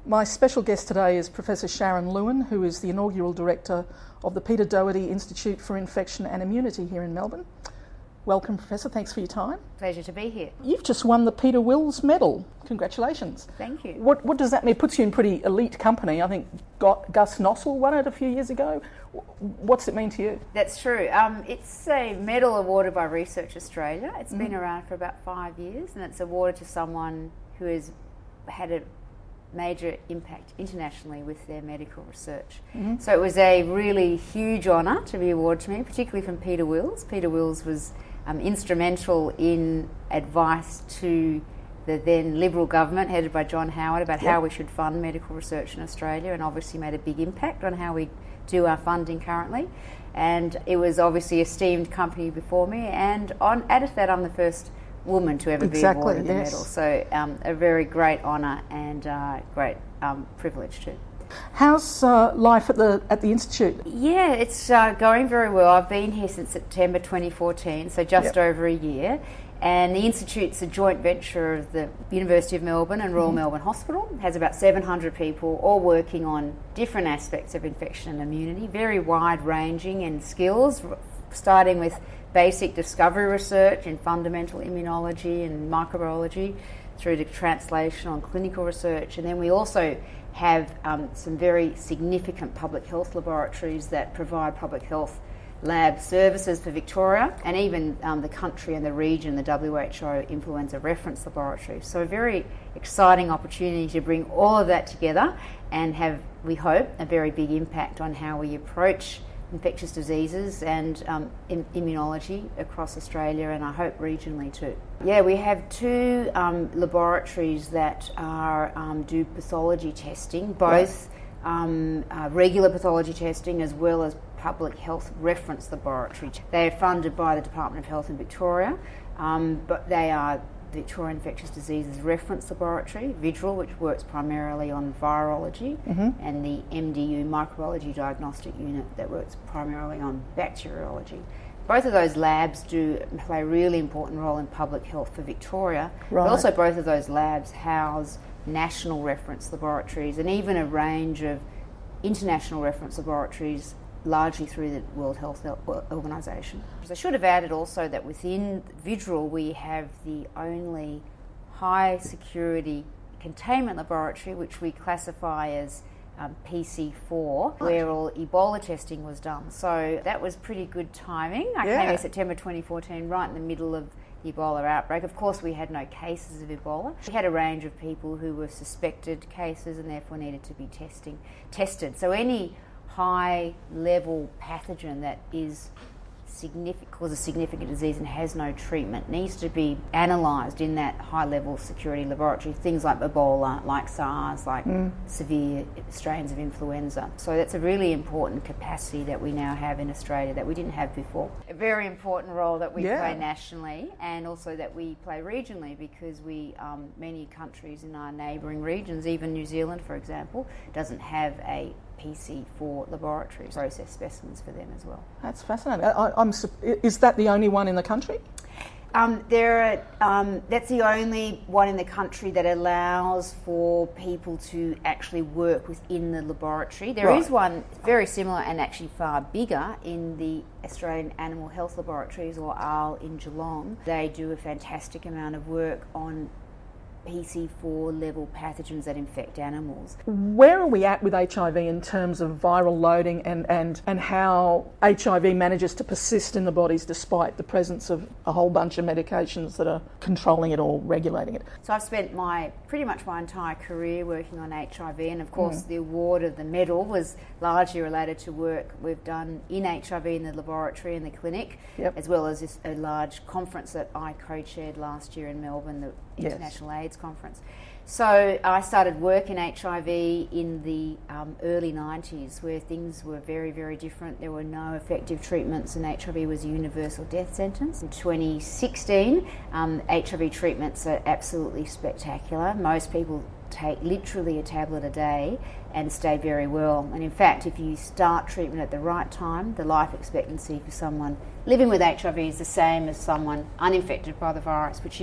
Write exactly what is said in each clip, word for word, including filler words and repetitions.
My special guest today is Professor Sharon Lewin, who is the inaugural director of the Peter Doherty Institute for Infection and Immunity here in Melbourne. Welcome, Professor. Thanks for your time. Pleasure to be here. You've just won the Peter Wills Medal. Congratulations. Thank you. What, what does that mean? It puts you in pretty elite company. I think Gus Nossal won it a few years ago. What's it mean to you? That's true. Um, it's a medal awarded by Research Australia. It's mm. been around for about five years, and it's awarded to someone who has had a major impact internationally with their medical research. Mm-hmm. So it was a really huge honour to be awarded to me, particularly from Peter Wills. Peter Wills was um, instrumental in advice to the then Liberal government headed by John Howard about yep. how we should fund medical research in Australia, and obviously made a big impact on how we do our funding currently. And it was obviously a esteemed company before me, and on added to that, I'm the first woman to ever exactly, be awarded the yes. medal. So um, a very great honour and uh, great um, privilege too. How's uh, life at the at the Institute? Yeah, it's uh, going very well. I've been here since September twenty fourteen, so just yep. over a year. And the Institute's a joint venture of the University of Melbourne and Royal mm-hmm. Melbourne Hospital. It has about seven hundred people, all working on different aspects of infection and immunity, very wide-ranging in skills, starting with basic discovery research in fundamental immunology and microbiology, through to translational and clinical research. And then we also have um, some very significant public health laboratories that provide public health lab services for Victoria, and even um, the country and the region, the W H O Influenza Reference Laboratory. So a very exciting opportunity to bring all of that together and have, we hope, a very big impact on how we approach infectious diseases and um, in immunology across Australia, and I hope regionally too. Yeah, we have two um, laboratories that are um, do pathology testing, both um, uh, regular pathology testing as well as public health reference laboratory. They are funded by the Department of Health in Victoria, um, but they are Victoria Infectious Diseases Reference Laboratory, VIDRL, which works primarily on virology, mm-hmm. and the M D U Microbiology Diagnostic Unit that works primarily on bacteriology. Both of those labs do play a really important role in public health for Victoria, right. but also both of those labs house national reference laboratories and even a range of international reference laboratories, largely through the World Health Organisation. I should have added also that within VIDRL we have the only high security containment laboratory, which we classify as um, P C four, where all Ebola testing was done. So that was pretty good timing. I yeah. came here September twenty fourteen, right in the middle of the Ebola outbreak. Of course, we had no cases of Ebola. We had a range of people who were suspected cases and therefore needed to be testing tested. So any high-level pathogen that is significant, causes significant disease and has no treatment needs to be analysed in that high-level security laboratory. Things like Ebola, like SARS, like mm. severe strains of influenza. So that's a really important capacity that we now have in Australia that we didn't have before. A very important role that we yeah. play nationally, and also that we play regionally, because we um, many countries in our neighbouring regions, even New Zealand, for example, doesn't have a P C four laboratories, process specimens for them as well. That's fascinating. I, I'm, is that the only one in the country? Um, there are, um, that's the only one in the country that allows for people to actually work within the laboratory. There right. is one very similar and actually far bigger in the Australian Animal Health Laboratories, or A L L, in Geelong. They do a fantastic amount of work on P C four level pathogens that infect animals. Where are we at with H I V in terms of viral loading and, and, and how H I V manages to persist in the bodies despite the presence of a whole bunch of medications that are controlling it or regulating it? So I've spent my pretty much my entire career working on H I V, and of course mm. the award of the medal was largely related to work we've done in H I V in the laboratory and the clinic, yep. as well as this, a large conference that I co-chaired last year in Melbourne, the International yes. AIDS Conference. So I started work in H I V in the um, early nineties, where things were very, very different. There were no effective treatments, and H I V was a universal death sentence. In twenty sixteen, um, H I V treatments are absolutely spectacular. Most people take literally a tablet a day and stay very well. And in fact, if you start treatment at the right time, the life expectancy for someone living with H I V is the same as someone uninfected by the virus, which is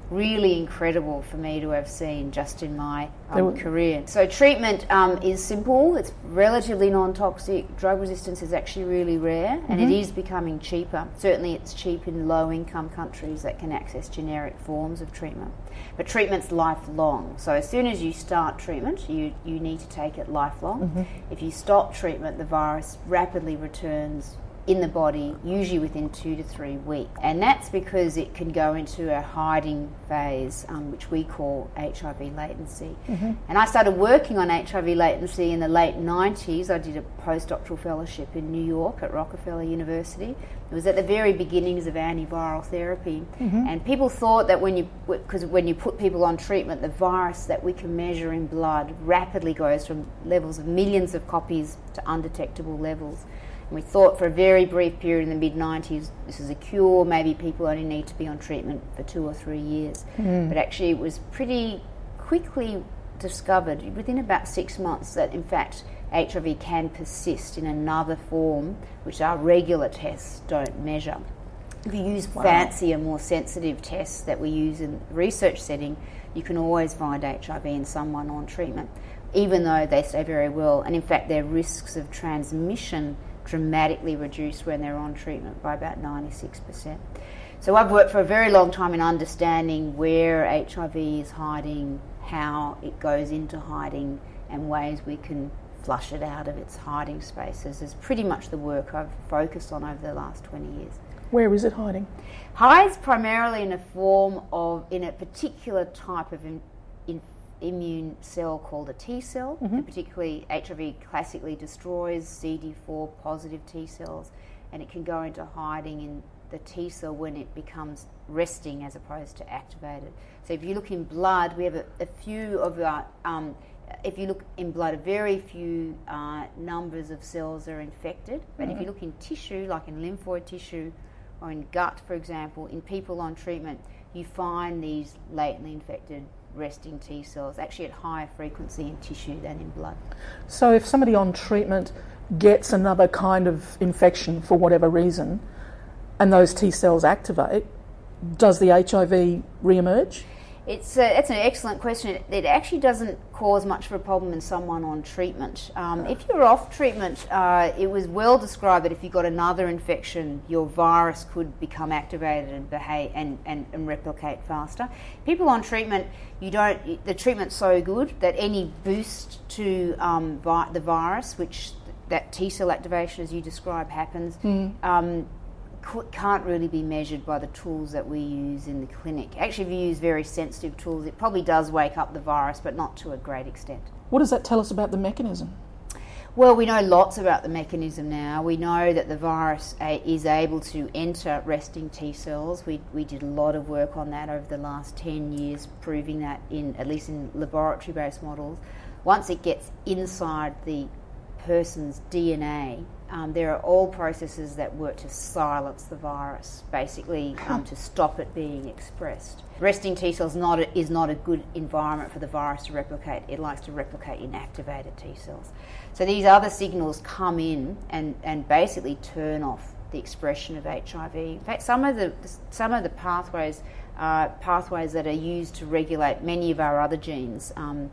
really incredible for me to have seen just in my um, career. So treatment um, is simple, it's relatively non-toxic, drug resistance is actually really rare, and mm-hmm. it is becoming cheaper. Certainly it's cheap in low-income countries that can access generic forms of treatment. But treatment's lifelong, so as soon as you start treatment, you, you need to take it lifelong. Mm-hmm. If you stop treatment, the virus rapidly returns in the body, usually within two to three weeks. And that's because it can go into a hiding phase, um, which we call H I V latency. Mm-hmm. And I started working on H I V latency in the late nineties. I did a postdoctoral fellowship in New York at Rockefeller University. It was at the very beginnings of antiviral therapy. Mm-hmm. And people thought that when you, because when you put people on treatment, the virus that we can measure in blood rapidly goes from levels of millions of copies to undetectable levels. And we thought for a very brief period in the mid nineties, this is a cure, maybe people only need to be on treatment for two or three years. Mm. But actually it was pretty quickly discovered, within about six months, that in fact H I V can persist in another form, which our regular tests don't measure. If you use wow. fancier, more sensitive tests that we use in the research setting, you can always find H I V in someone on treatment, even though they stay very well. And in fact their risks of transmission dramatically reduced when they're on treatment by about ninety-six percent. So I've worked for a very long time in understanding where H I V is hiding, how it goes into hiding, and ways we can flush it out of its hiding spaces. Is pretty much the work I've focused on over the last twenty years. Where is it hiding? Hides primarily in a form of, in a particular type of in, in immune cell called a T cell, mm-hmm. and particularly H I V classically destroys C D four positive T cells, and it can go into hiding in the T cell when it becomes resting as opposed to activated. So if you look in blood, we have a, a few of our, um, if you look in blood, a very few uh, numbers of cells are infected, but mm-hmm. if you look in tissue, like in lymphoid tissue or in gut, for example, in people on treatment, you find these latently infected resting T cells, actually at higher frequency in tissue than in blood. So if somebody on treatment gets another kind of infection for whatever reason, and those T cells activate, does the H I V re-emerge? It's a, it's an excellent question. It, it actually doesn't cause much of a problem in someone on treatment. Um, if you're off treatment, uh, it was well described that if you got another infection, your virus could become activated and behave and, and, and replicate faster. People on treatment, you don't. The treatment's so good that any boost to um, vi- the virus, which that T cell activation, as you describe, happens. Mm. Um, can't really be measured by the tools that we use in the clinic. Actually, if you use very sensitive tools, it probably does wake up the virus, but not to a great extent. What does that tell us about the mechanism? Well, we know lots about the mechanism now. We know that the virus uh, is able to enter resting T cells. We we did a lot of work on that over the last ten years, proving that in at least in laboratory-based models. Once it gets inside the person's D N A, Um, there are all processes that work to silence the virus, basically um, to stop it being expressed. Resting T cells not a, is not a good environment for the virus to replicate. It likes to replicate in activated T cells. So these other signals come in and, and basically turn off the expression of H I V. In fact, some of the some of the pathways uh, pathways that are used to regulate many of our other genes. Um,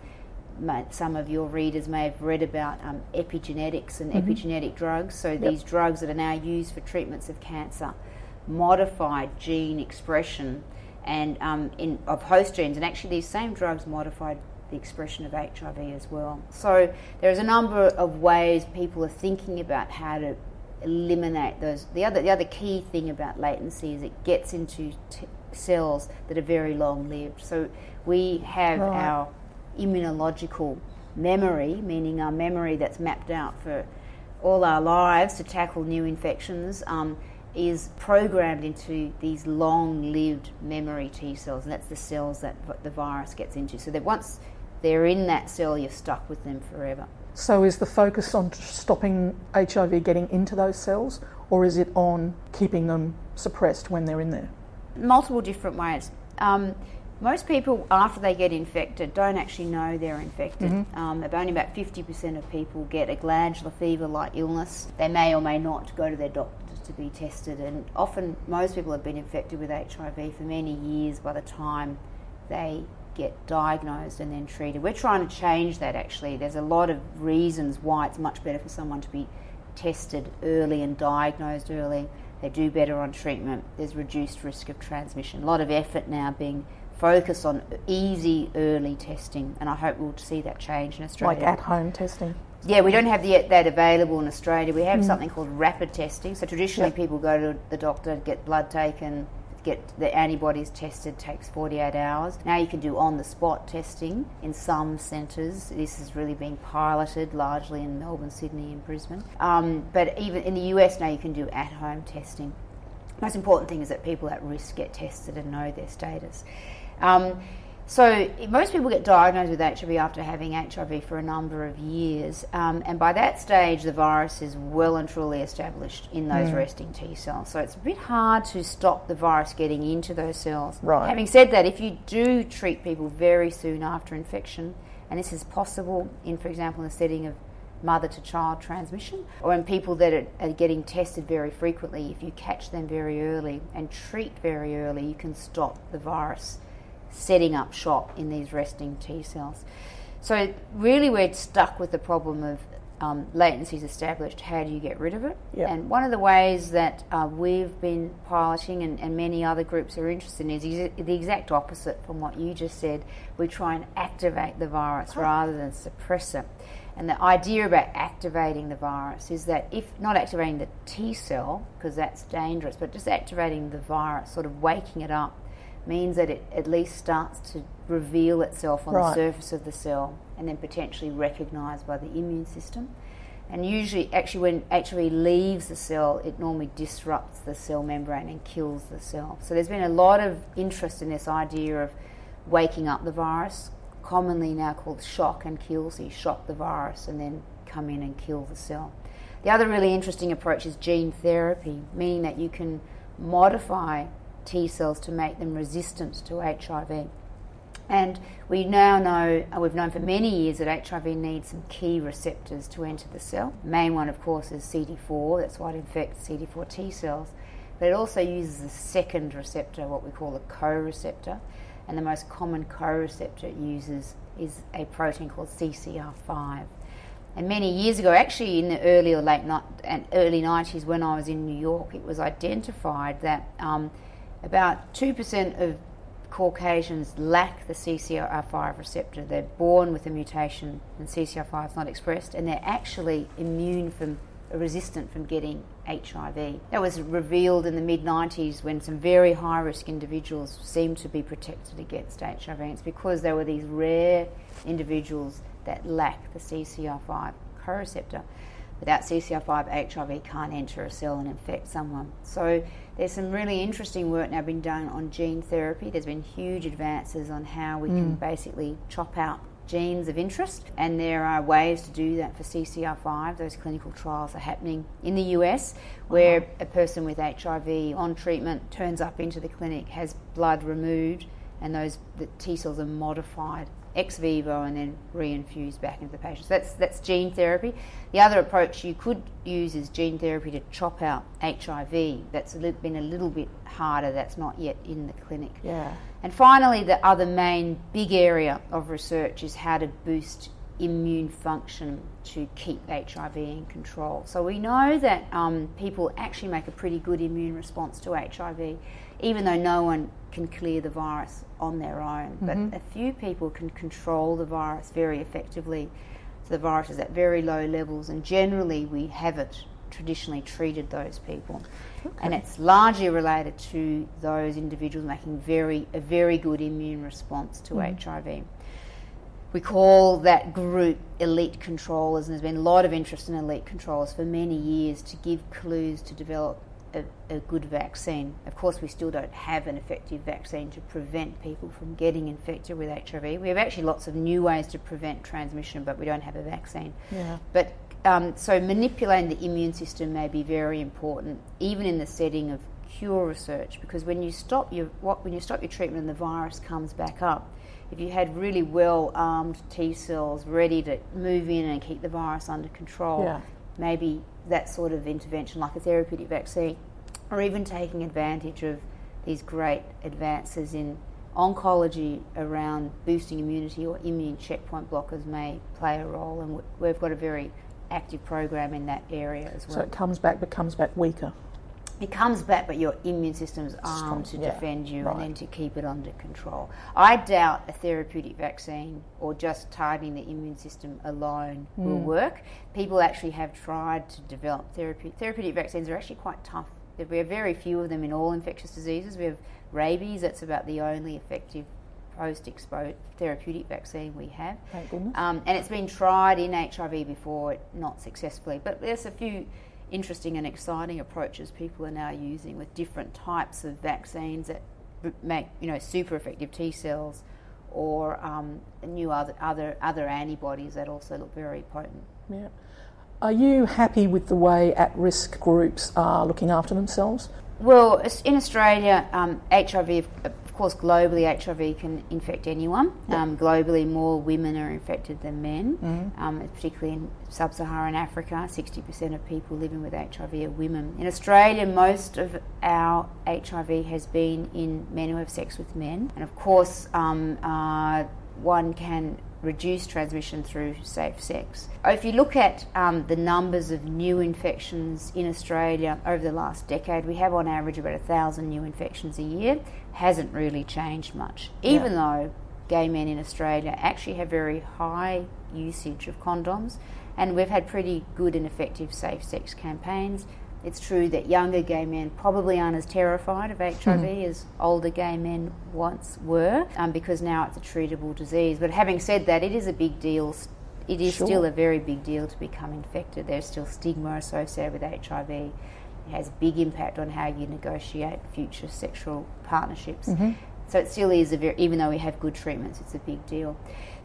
Some of your readers may have read about um, epigenetics and mm-hmm. epigenetic drugs. So yep. these drugs that are now used for treatments of cancer modify gene expression and um, in, of host genes, and actually these same drugs modified the expression of H I V as well. So there's a number of ways people are thinking about how to eliminate those. The other, the other key thing about latency is it gets into t- cells that are very long-lived. So we have right. our immunological memory, meaning our memory that's mapped out for all our lives to tackle new infections, um, is programmed into these long-lived memory T cells, and that's the cells that the virus gets into. So that once they're in that cell, you're stuck with them forever. So is the focus on stopping H I V getting into those cells, or is it on keeping them suppressed when they're in there? Multiple different ways. Um, Most people, after they get infected, don't actually know they're infected. Mm-hmm. Um, only about fifty percent of people get a glandular fever-like illness. They may or may not go to their doctor to be tested, and often most people have been infected with H I V for many years by the time they get diagnosed and then treated. We're trying to change that, actually. There's a lot of reasons why it's much better for someone to be tested early and diagnosed early. They do better on treatment. There's reduced risk of transmission. A lot of effort now being focused on easy early testing, and I hope we'll see that change in Australia. Like at-home testing? Yeah, we don't have the, that available in Australia. We have mm. something called rapid testing. So traditionally yep. people go to the doctor, get blood taken, get the antibodies tested, takes forty-eight hours. Now you can do on-the-spot testing in some centres. This is really being piloted largely in Melbourne, Sydney and Brisbane. Um, but even in the U S now you can do at-home testing. The most important thing is that people at risk get tested and know their status. Um, so most people get diagnosed with H I V after having H I V for a number of years, um, and by that stage the virus is well and truly established in those mm. resting T cells. So it's a bit hard to stop the virus getting into those cells. Right. Having said that, if you do treat people very soon after infection, and this is possible in, for example, in the setting of mother-to-child transmission, or in people that are, are getting tested very frequently, if you catch them very early and treat very early, you can stop the virus setting up shop in these resting T cells. So really we're stuck with the problem of um, latencies established, how do you get rid of it? Yep. And one of the ways that uh, we've been piloting and, and many other groups are interested in is the exact opposite from what you just said. We try and activate the virus oh. rather than suppress it. And the idea about activating the virus is that if not activating the T cell, because that's dangerous, but just activating the virus, sort of waking it up, means that it at least starts to reveal itself on right. the surface of the cell and then potentially recognised by the immune system. And usually, actually when H I V leaves the cell, it normally disrupts the cell membrane and kills the cell. So there's been a lot of interest in this idea of waking up the virus, commonly now called shock and kill. So you shock the virus and then come in and kill the cell. The other really interesting approach is gene therapy, meaning that you can modify T cells to make them resistant to H I V. And we now know, we've known for many years, that H I V needs some key receptors to enter the cell. The main one, of course, is C D four, that's what infects C D four T cells. But it also uses a second receptor, what we call a co-receptor. And the most common co-receptor it uses is a protein called C C R five. And many years ago, actually in the early or late ni- and early nineties, when I was in New York, it was identified that um, about two percent of Caucasians lack the C C R five receptor. They're born with a mutation and C C R five is not expressed, and they're actually immune from, resistant from getting H I V. That was revealed in the mid nineties when some very high-risk individuals seemed to be protected against H I V. And it's because there were these rare individuals that lack the C C R five co-receptor. Without C C R five, H I V can't enter a cell and infect someone. So there's some really interesting work now being done on gene therapy. There's been huge advances on how we mm. can basically chop out genes of interest, and there are ways to do that for C C R five. Those clinical trials are happening in the U S, where uh-huh. a person with H I V on treatment turns up into the clinic, has blood removed, and those the T cells are modified ex vivo and then reinfused back into the patient. So that's that's gene therapy. The other approach you could use is gene therapy to chop out H I V. That's a li- been a little bit harder. That's not yet in the clinic. Yeah. And finally, the other main big area of research is how to boost immune function to keep H I V in control. So we know that um, people actually make a pretty good immune response to H I V, even though no one can clear the virus on their own. Mm-hmm. But a few people can control the virus very effectively. So the virus is at very low levels, and generally we haven't traditionally treated those people. Okay. And it's largely related to those individuals making very a very good immune response to mm. H I V. We call that group elite controllers, and there's been a lot of interest in elite controllers for many years to give clues to develop a, a good vaccine. Of course, we still don't have an effective vaccine to prevent people from getting infected with H I V. We have actually lots of new ways to prevent transmission, but we don't have a vaccine. Yeah. But um, so manipulating the immune system may be very important, even in the setting of cure research, because when you stop your what when you stop your treatment and the virus comes back up, if you had really well-armed T cells ready to move in and keep the virus under control, yeah. maybe that sort of intervention, like a therapeutic vaccine, or even taking advantage of these great advances in oncology around boosting immunity or immune checkpoint blockers may play a role, and we've got a very active program in that area as well. So it comes back, but comes back weaker. It comes back, but your immune system's armed to yeah, defend you right. and then to keep it under control. I doubt a therapeutic vaccine or just targeting the immune system alone mm. will work. People actually have tried to develop therapeutic. Therapeutic vaccines are actually quite tough. We have very few of them in all infectious diseases. We have rabies, that's about the only effective post-exposure therapeutic vaccine we have. Thank goodness. Um, and it's been tried in H I V before, not successfully. But there's a few interesting and exciting approaches people are now using with different types of vaccines that make, you know, super effective T cells or um, new other, other other antibodies that also look very potent. Yeah. Are you happy with the way at-risk groups are looking after themselves? Well, in Australia, um, H I V, of course, globally, H I V can infect anyone. Yep. Um, globally, more women are infected than men, mm-hmm. um, particularly in sub-Saharan Africa. sixty percent of people living with H I V are women. In Australia, most of our H I V has been in men who have sex with men. And of course, um, uh, one can reduce transmission through safe sex. If you look at um, the numbers of new infections in Australia over the last decade, we have on average about a thousand new infections a year. Hasn't really changed much, even yeah. though gay men in Australia actually have very high usage of condoms, and we've had pretty good and effective safe sex campaigns. It's true that younger gay men probably aren't as terrified of H I V mm-hmm. as older gay men once were, um, because now it's a treatable disease. But having said that, it is a big deal. It is sure. still a very big deal to become infected. There's still stigma associated with H I V. It has a big impact on how you negotiate future sexual partnerships. Mm-hmm. So it still is, a very, even though we have good treatments, it's a big deal.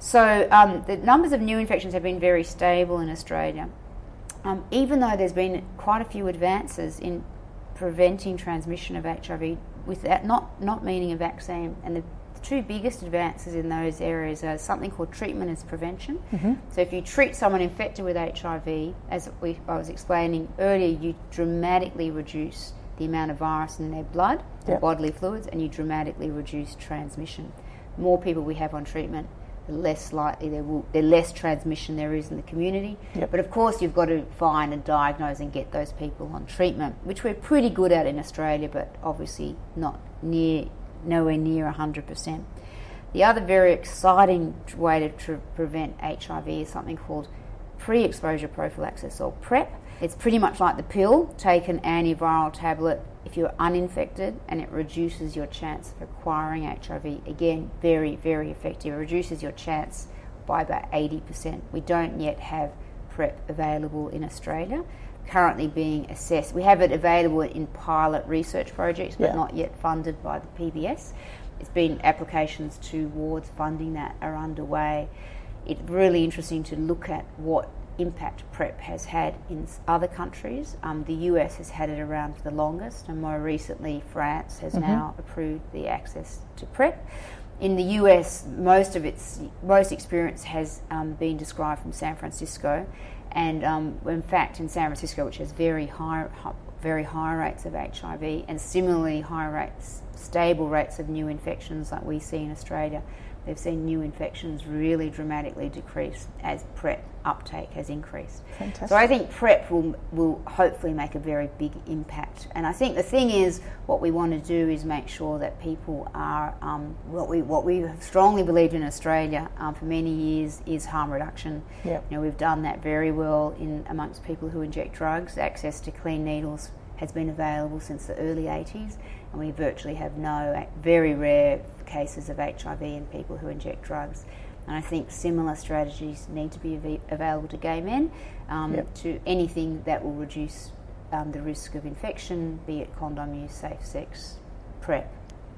So um, the numbers of new infections have been very stable in Australia. Um, even though there's been quite a few advances in preventing transmission of H I V, without not, not meaning a vaccine, and the, the two biggest advances in those areas are something called treatment as prevention. Mm-hmm. So if you treat someone infected with H I V, as we, I was explaining earlier, you dramatically reduce the amount of virus in their blood, yep. or bodily fluids, and you dramatically reduce transmission. The more people we have on treatment, the less likely there will, the less transmission there is in the community. Yep. But of course, you've got to find and diagnose and get those people on treatment, which we're pretty good at in Australia, but obviously not near, nowhere near one hundred percent. The other very exciting way to tr- prevent H I V is something called pre-exposure prophylaxis, or PrEP. It's pretty much like the pill. Take an antiviral tablet if you're uninfected, and it reduces your chance of acquiring H I V. Again, very, very effective. It reduces your chance by about eighty percent. We don't yet have PrEP available in Australia, currently being assessed. We have it available in pilot research projects, but yeah. not yet funded by the P B S. It's been applications towards funding that are underway. It's really interesting to look at what impact PrEP has had in other countries. Um, the U S has had it around for the longest, and more recently France has mm-hmm. now approved the access to PrEP. In the U S, most of its most experience has um, been described from San Francisco, and um, in fact in San Francisco, which has very high, high very high rates of H I V and similarly high rates, stable rates of new infections like we see in Australia, they've seen new infections really dramatically decrease as PrEP uptake has increased. Fantastic. So I think PrEP will will hopefully make a very big impact. And I think the thing is, what we want to do is make sure that people are, um, what we what we have strongly believed in Australia um, for many years is harm reduction. Yep. You know, we've done that very well in amongst people who inject drugs. Access to clean needles has been available since the early eighties, and we virtually have no, very rare cases of H I V in people who inject drugs. And I think similar strategies need to be av- available to gay men, um, yep. to anything that will reduce um, the risk of infection, be it condom use, safe sex, PrEP,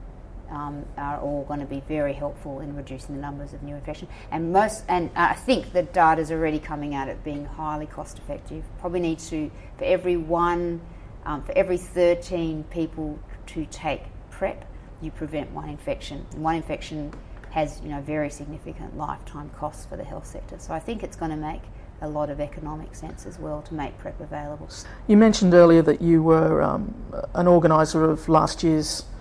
um, are all going to be very helpful in reducing the numbers of new infections. And most, and I think the data is already coming out at being highly cost effective. Probably need to, for every one, um, for every thirteen people to take PrEP, you prevent one infection. And one infection has, you know, very significant lifetime costs for the health sector. So I think it's going to make a lot of economic sense as well to make PrEP available. You mentioned earlier that you were um, an organiser of last year's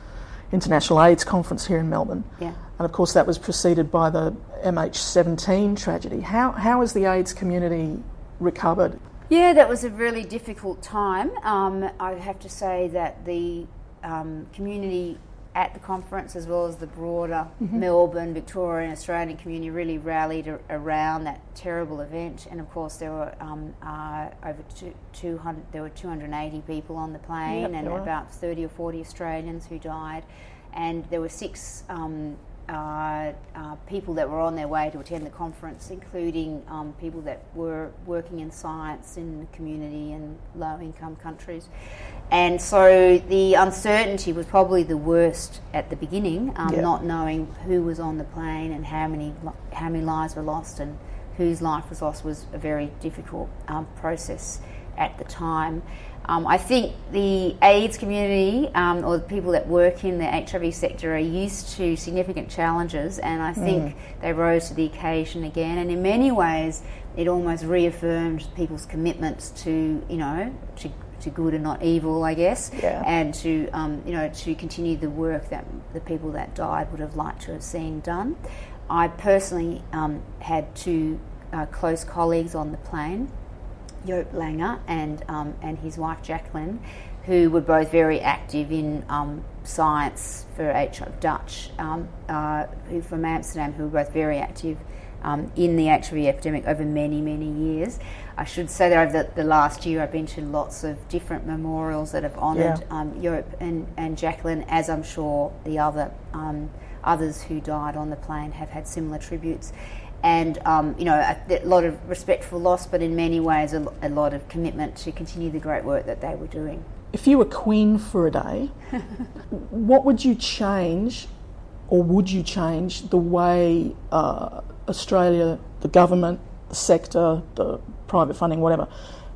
International AIDS Conference here in Melbourne. Yeah. And of course that was preceded by the M H seventeen tragedy. How, how has the AIDS community recovered? Yeah, that was a really difficult time. Um, I have to say that the um, community at the conference, as well as the broader mm-hmm. Melbourne, Victorian, Australian community, really rallied a- around that terrible event. And of course, there were um, uh, over two, two hundred. There were two hundred eighty people on the plane, yep, and about thirty or forty Australians who died. And there were six um, uh, uh, people that were on their way to attend the conference, including um, people that were working in science in the community in low-income countries. And so the uncertainty was probably the worst at the beginning, um, yep. not knowing who was on the plane and how many how many lives were lost and whose life was lost was a very difficult um, process at the time. Um, I think the AIDS community um, or the people that work in the H I V sector are used to significant challenges, and I think mm. they rose to the occasion again. And in many ways, it almost reaffirmed people's commitments to, you know, to to good and not evil, I guess, yeah. and to um, you know to continue the work that the people that died would have liked to have seen done. I personally um, had two uh, close colleagues on the plane, Joop Langer and um, and his wife Jacqueline, who were both very active in um, science for H I V, Dutch, um, uh, who from Amsterdam, who were both very active um, in the H I V epidemic over many, many years. I should say that over the, the last year I've been to lots of different memorials that have honoured yeah. um, Joop and, and Jacqueline, as I'm sure the other um, others who died on the plane have had similar tributes. And, um, you know, a, a lot of respect for loss, but in many ways a, a lot of commitment to continue the great work that they were doing. If you were queen for a day, what would you change, or would you change the way uh, Australia, the government, the sector, the private funding, whatever,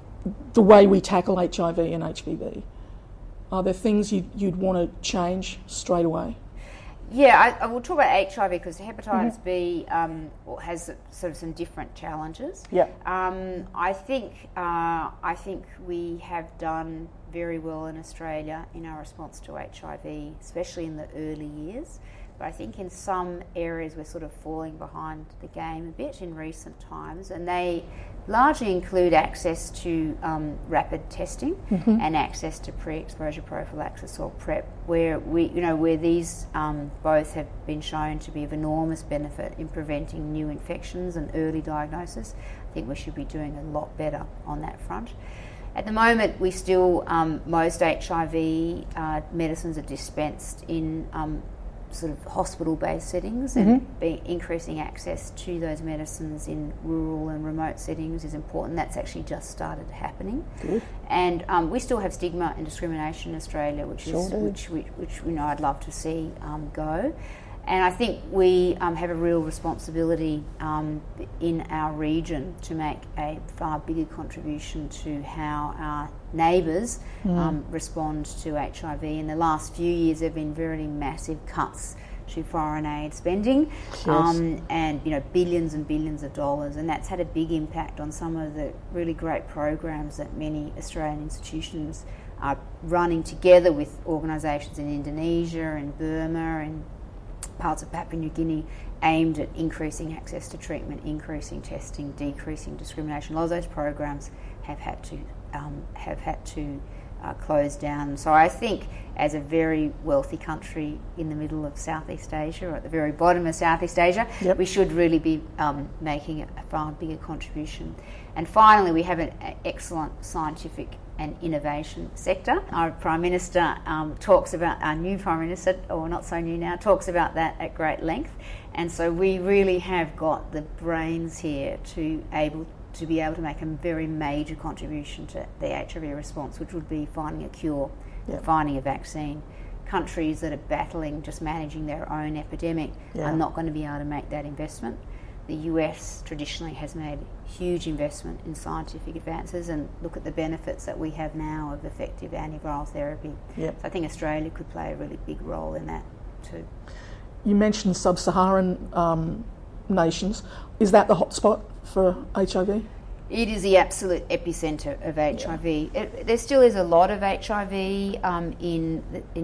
the way we tackle H I V and H B V? Are there things you'd, you'd want to change straight away? Yeah, I, I will talk about H I V because hepatitis mm-hmm. B um, has sort of some different challenges. Yeah. Um, I think uh, I think we have done very well in Australia in our response to H I V, especially in the early years. But I think in some areas we're sort of falling behind the game a bit in recent times, and they largely include access to um, rapid testing mm-hmm. and access to pre-exposure prophylaxis or PrEP, where we, you know, where these um, both have been shown to be of enormous benefit in preventing new infections and early diagnosis. I think we should be doing a lot better on that front. At the moment, we still um, most H I V uh, medicines are dispensed in um, sort of hospital-based settings, and mm-hmm. be increasing access to those medicines in rural and remote settings is important. That's actually just started happening. Good. And um, we still have stigma and discrimination in Australia, which sure is do. which, which which you know I'd love to see um, go. And I think we um, have a real responsibility um, in our region to make a far bigger contribution to how our neighbours mm. um, respond to H I V. In the last few years, there have been very massive cuts to foreign aid spending, yes. um, and you know billions and billions of dollars, and that's had a big impact on some of the really great programs that many Australian institutions are running together with organisations in Indonesia and Burma and parts of Papua New Guinea, aimed at increasing access to treatment, increasing testing, decreasing discrimination. A lot of those programs have had to um, have had to uh, close down. So I think, as a very wealthy country in the middle of Southeast Asia, or at the very bottom of Southeast Asia, yep. we should really be um, making a far bigger contribution. And finally, we have an excellent scientific and innovation sector. Our Prime Minister um, talks about, our new Prime Minister, or not so new now, talks about that at great length. And so we really have got the brains here to able to be able to make a very major contribution to the H I V response, which would be finding a cure, yep. finding a vaccine. Countries that are battling just managing their own epidemic yeah. are not going to be able to make that investment. The U S traditionally has made huge investment in scientific advances, and look at the benefits that we have now of effective antiviral therapy. Yep. So I think Australia could play a really big role in that too. You mentioned sub-Saharan um, nations. Is that the hotspot for H I V? It is the absolute epicentre of H I V. Yeah. It, there still is a lot of H I V um, in in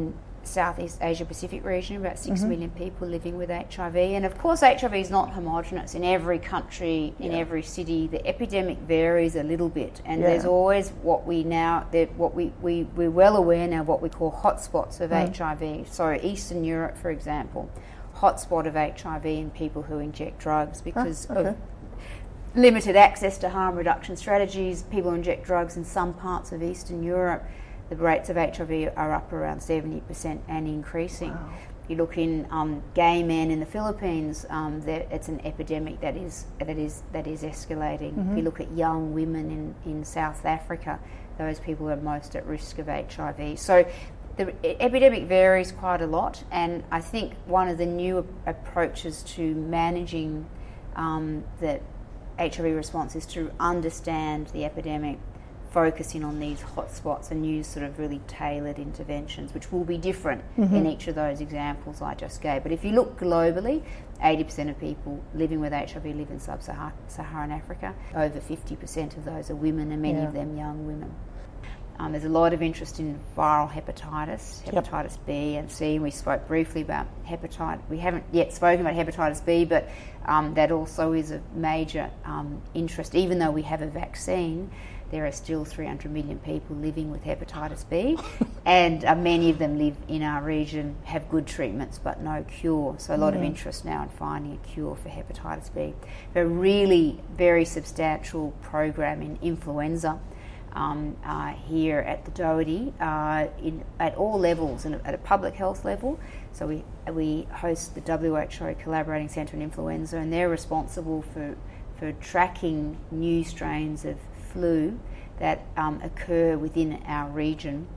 Southeast Asia Pacific region, about six Mm-hmm. million people living with H I V. And of course, H I V is not homogenous in every country, in Yeah. every city. The epidemic varies a little bit, and Yeah. there's always what we now, that what we, we, we're well aware now of what we call hotspots of Mm. H I V. So Eastern Europe, for example, hotspot of H I V in people who inject drugs because Ah, okay. of limited access to harm reduction strategies. People inject drugs in some parts of Eastern Europe. The rates of H I V are up around seventy percent and increasing. Wow. You look in um, gay men in the Philippines, um, it's an epidemic that is that is that is escalating. Mm-hmm. If you look at young women in, in South Africa, those people are most at risk of H I V. So the epidemic varies quite a lot, and I think one of the new approaches to managing um, the H I V response is to understand the epidemic, focusing on these hotspots and use sort of really tailored interventions, which will be different Mm-hmm. in each of those examples I just gave. But if you look globally, eighty percent of people living with H I V live in sub-Saharan Africa. Over fifty percent of those are women, and many Yeah. of them young women. Um, there's a lot of interest in viral hepatitis, Yep. hepatitis B and C. We spoke briefly about hepatitis. We haven't yet spoken about hepatitis B, but um, that also is a major um, interest. Even though we have a vaccine, there are still three hundred million people living with hepatitis B, and uh, many of them live in our region, have good treatments but no cure. So a lot of interest now in finding a cure for hepatitis B. A really very substantial program in influenza. Um, uh, here at the Doherty, uh, in, at all levels, and at a public health level. So we we host the W H O Collaborating Centre on Influenza, and they're responsible for, for tracking new strains of flu that um, occur within our region.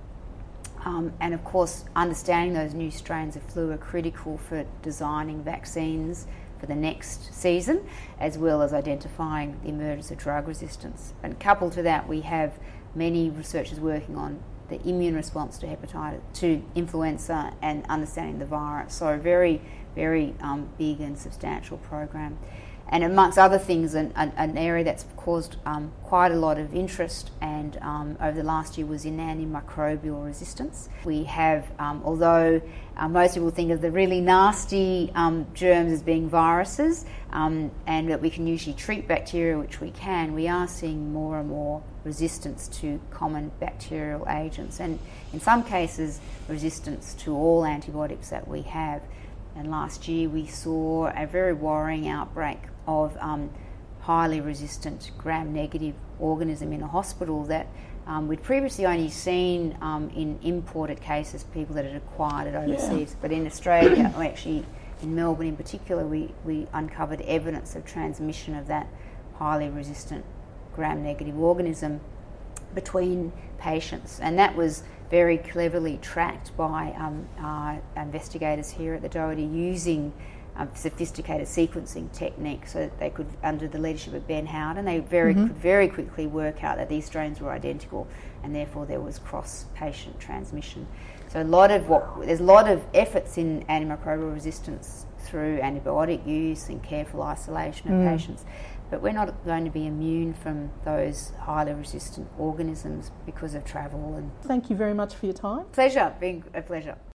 Um, and of course, understanding those new strains of flu are critical for designing vaccines for the next season, as well as identifying the emergence of drug resistance. And coupled to that, we have many researchers working on the immune response to hepatitis, to influenza, and understanding the virus. So a very, very um, big and substantial program. And amongst other things, an, an, an area that's caused um, quite a lot of interest and um, over the last year was in antimicrobial resistance. We have, um, although uh, most people think of the really nasty um, germs as being viruses, um, and that we can usually treat bacteria, which we can, we are seeing more and more resistance to common bacterial agents, and in some cases resistance to all antibiotics that we have. And last year we saw a very worrying outbreak of um, highly resistant gram-negative organism in a hospital that um, we'd previously only seen um, in imported cases, people that had acquired it overseas. Yeah. But in Australia, or actually in Melbourne in particular, we, we uncovered evidence of transmission of that highly resistant gram-negative organism between patients. And that was very cleverly tracked by um, uh, investigators here at the Doherty using um, sophisticated sequencing techniques, so that they could, under the leadership of Ben Howden, they very mm-hmm. could very quickly work out that these strains were identical, and therefore there was cross-patient transmission. So a lot of what there's a lot of efforts in antimicrobial resistance through antibiotic use and careful isolation of mm. patients. But we're not going to be immune from those highly resistant organisms because of travel. And thank you very much for your time. Pleasure, being a pleasure.